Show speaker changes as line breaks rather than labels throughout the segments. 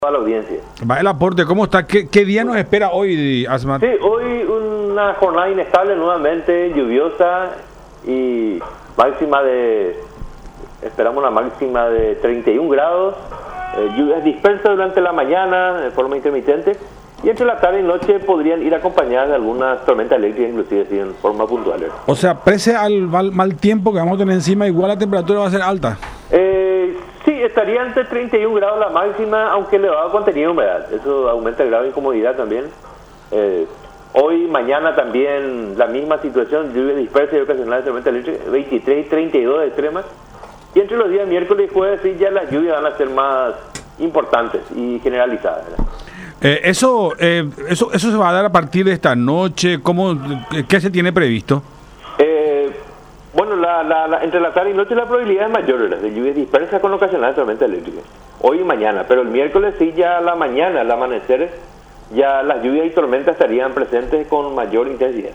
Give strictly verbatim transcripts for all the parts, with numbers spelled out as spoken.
a la audiencia.
Va el aporte, ¿cómo está? ¿Qué, qué día nos espera hoy, Asmat?
Sí, hoy una jornada inestable nuevamente, lluviosa y máxima de, esperamos una máxima de treinta y un grados, eh, lluvias dispersas durante la mañana de forma intermitente y entre la tarde y noche podrían ir acompañadas de algunas tormentas eléctricas, inclusive así en forma puntual.
O sea, pese al mal, mal tiempo que vamos a tener encima, igual la temperatura va a ser alta.
Eh, sí, estaría entre treinta y un grados la máxima, aunque elevado contenido de humedad. Eso aumenta el grado de incomodidad también. Eh, hoy, mañana también la misma situación, lluvia dispersa y ocasional de tormenta eléctrica, veintitrés y treinta y dos extremas. Y entre los días miércoles y jueves sí ya las lluvias van a ser más importantes y generalizadas, ¿verdad?
Eh, eso, eh, eso, eso se va a dar a partir de esta noche. ¿Cómo, qué se tiene previsto?
Eh, bueno, la, la, la, entre la tarde y noche la probabilidad es mayor, ¿verdad? De lluvias dispersas con ocasionales de tormenta eléctrica. Hoy y mañana, pero el miércoles sí ya a la mañana, al amanecer, ya las lluvias y tormentas estarían presentes con mayor intensidad.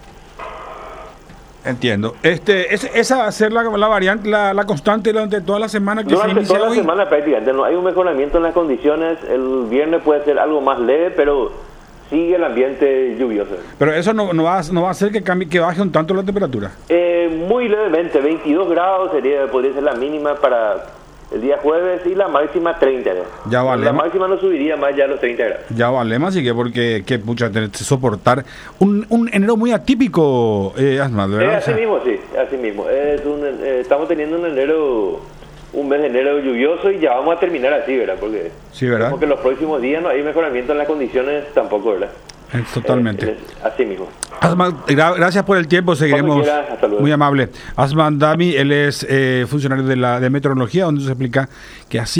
Entiendo. Este, es, esa va a ser la, la variante, la, la constante durante toda la semana que
durante
se inicia
toda
hoy.
la semana prácticamente no hay un mejoramiento en las condiciones. El viernes puede ser algo más leve, pero sigue el ambiente lluvioso.
Pero eso no, no va no va a hacer que cambie, que baje un tanto la temperatura.
Eh, muy levemente, veintidós grados sería podría ser la mínima para el día jueves y la máxima treinta.
Ya vale.
La máxima no subiría más ya a los treinta grados.
Ya vale, más así que porque que pucha tener que soportar un, un enero muy atípico, eh, Asmat, ¿verdad?
Eh, así
o sea,
mismo, sí, así mismo. Es un, eh, estamos teniendo un enero, un mes de enero lluvioso y ya vamos a terminar así, ¿verdad? Porque
sí, ¿verdad?
Porque los próximos días no hay mejoramiento en las condiciones tampoco, ¿verdad?
Eh, totalmente.
Eh, así mismo.
Asmat, gra gracias por el tiempo, seguiremos.
Quiera, hasta luego.
Muy amable. Asmat Dami, él es eh, funcionario de la de meteorología, donde se explica que así